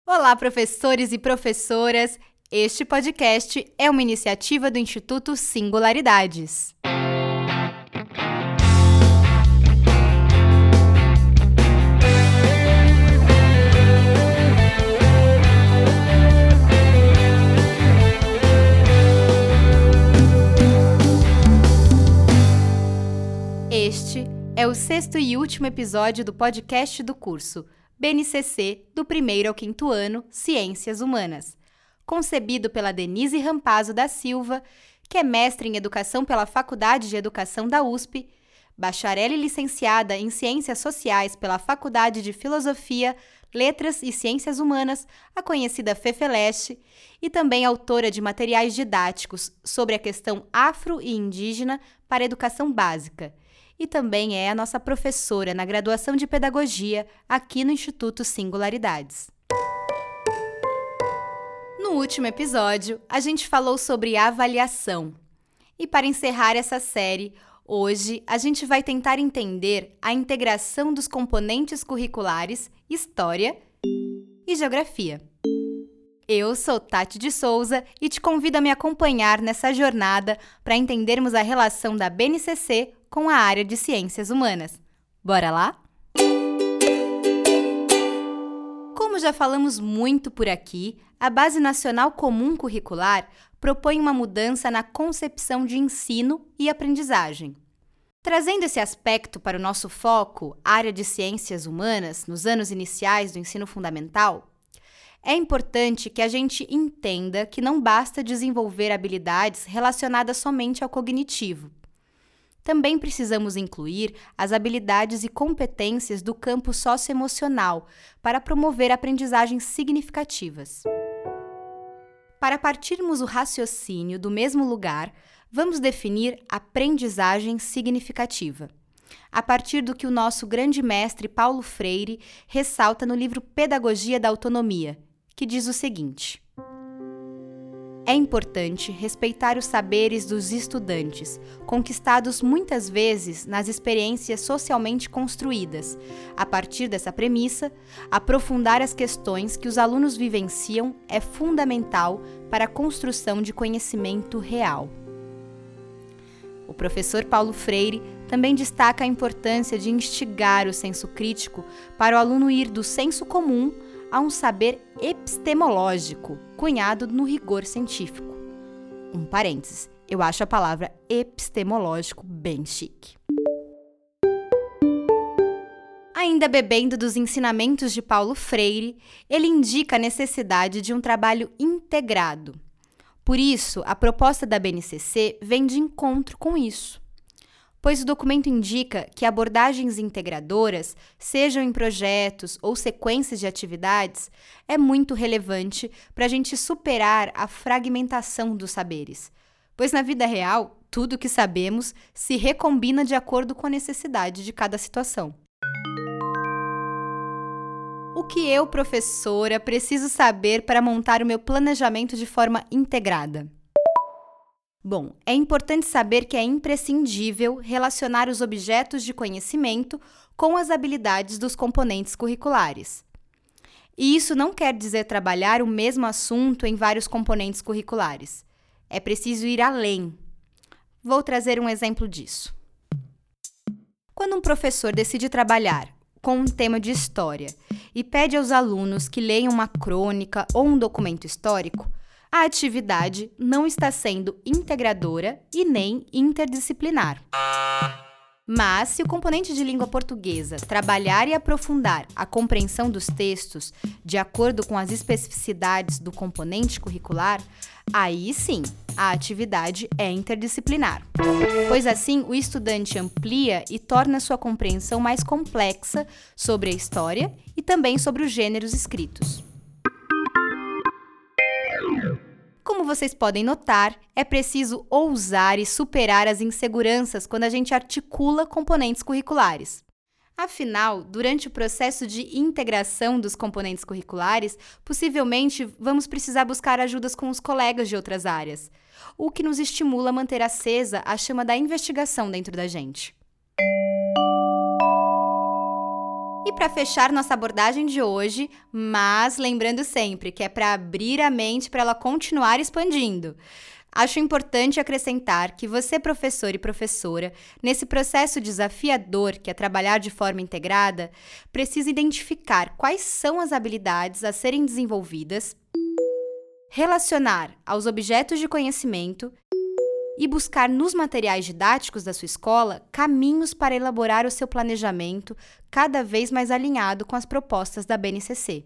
Olá, professores e professoras! Este podcast é uma iniciativa do Instituto Singularidades. Este é o sexto e último episódio do podcast do curso BNCC do 1º ao 5º ano, Ciências Humanas, concebido pela Denise Rampazzo da Silva, que é mestre em Educação pela Faculdade de Educação da USP, bacharel e licenciada em Ciências Sociais pela Faculdade de Filosofia, Letras e Ciências Humanas, a conhecida FEFELESH, e também autora de materiais didáticos sobre a questão afro e indígena para a educação básica, e também é a nossa professora na graduação de Pedagogia aqui no Instituto Singularidades. No último episódio, a gente falou sobre avaliação. E para encerrar essa série, hoje a gente vai tentar entender a integração dos componentes curriculares História e Geografia. Eu sou Tati de Souza e te convido a me acompanhar nessa jornada para entendermos a relação da BNCC com a área de Ciências Humanas. Bora lá? Como já falamos muito por aqui, a Base Nacional Comum Curricular propõe uma mudança na concepção de ensino e aprendizagem. Trazendo esse aspecto para o nosso foco, área de Ciências Humanas, nos anos iniciais do ensino fundamental, é importante que a gente entenda que não basta desenvolver habilidades relacionadas somente ao cognitivo. Também precisamos incluir as habilidades e competências do campo socioemocional para promover aprendizagens significativas. Para partirmos o raciocínio do mesmo lugar, vamos definir aprendizagem significativa, a partir do que o nosso grande mestre Paulo Freire ressalta no livro Pedagogia da Autonomia, que diz o seguinte: é importante respeitar os saberes dos estudantes, conquistados muitas vezes nas experiências socialmente construídas. A partir dessa premissa, aprofundar as questões que os alunos vivenciam é fundamental para a construção de conhecimento real. O professor Paulo Freire também destaca a importância de instigar o senso crítico para o aluno ir do senso comum a um saber epistemológico, cunhado no rigor científico. Um parênteses, eu acho a palavra epistemológico bem chique. Ainda bebendo dos ensinamentos de Paulo Freire, ele indica a necessidade de um trabalho integrado. Por isso, a proposta da BNCC vem de encontro com isso, pois o documento indica que abordagens integradoras, sejam em projetos ou sequências de atividades, é muito relevante para a gente superar a fragmentação dos saberes, pois na vida real, tudo o que sabemos se recombina de acordo com a necessidade de cada situação. O que eu, professora, preciso saber para montar o meu planejamento de forma integrada? Bom, é importante saber que é imprescindível relacionar os objetos de conhecimento com as habilidades dos componentes curriculares. E isso não quer dizer trabalhar o mesmo assunto em vários componentes curriculares. É preciso ir além. Vou trazer um exemplo disso. Quando um professor decide trabalhar com um tema de história e pede aos alunos que leiam uma crônica ou um documento histórico, a atividade não está sendo integradora e nem interdisciplinar. Mas, se o componente de língua portuguesa trabalhar e aprofundar a compreensão dos textos de acordo com as especificidades do componente curricular, aí sim, a atividade é interdisciplinar. Pois assim, o estudante amplia e torna sua compreensão mais complexa sobre a história e também sobre os gêneros escritos. Como vocês podem notar, é preciso ousar e superar as inseguranças quando a gente articula componentes curriculares. Afinal, durante o processo de integração dos componentes curriculares, possivelmente vamos precisar buscar ajudas com os colegas de outras áreas, o que nos estimula a manter acesa a chama da investigação dentro da gente. E para fechar nossa abordagem de hoje, mas lembrando sempre que é para abrir a mente para ela continuar expandindo. Acho importante acrescentar que você, professor e professora, nesse processo desafiador que é trabalhar de forma integrada, precisa identificar quais são as habilidades a serem desenvolvidas, relacionar aos objetos de conhecimento e buscar nos materiais didáticos da sua escola caminhos para elaborar o seu planejamento cada vez mais alinhado com as propostas da BNCC.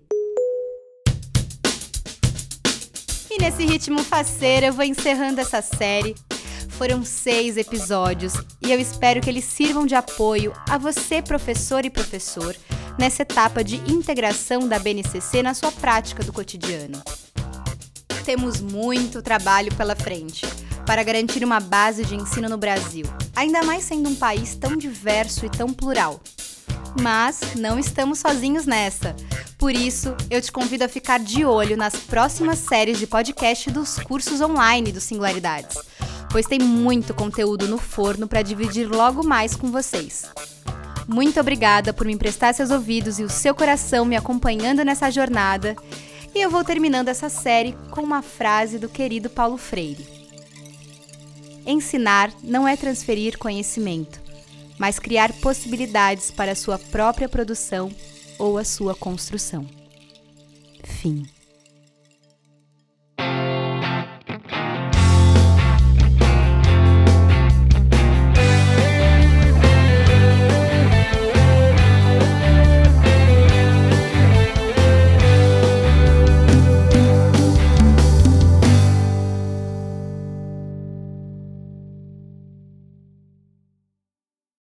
E nesse ritmo faceiro eu vou encerrando essa série. Foram 6 episódios e eu espero que eles sirvam de apoio a você, professor e professor, nessa etapa de integração da BNCC na sua prática do cotidiano. Temos muito trabalho pela frente para garantir uma base de ensino no Brasil, ainda mais sendo um país tão diverso e tão plural. Mas não estamos sozinhos nessa. Por isso, eu te convido a ficar de olho nas próximas séries de podcast dos cursos online do Singularidades, pois tem muito conteúdo no forno para dividir logo mais com vocês. Muito obrigada por me emprestar seus ouvidos e o seu coração me acompanhando nessa jornada. E eu vou terminando essa série com uma frase do querido Paulo Freire. Ensinar não é transferir conhecimento, mas criar possibilidades para a sua própria produção ou a sua construção. Fim.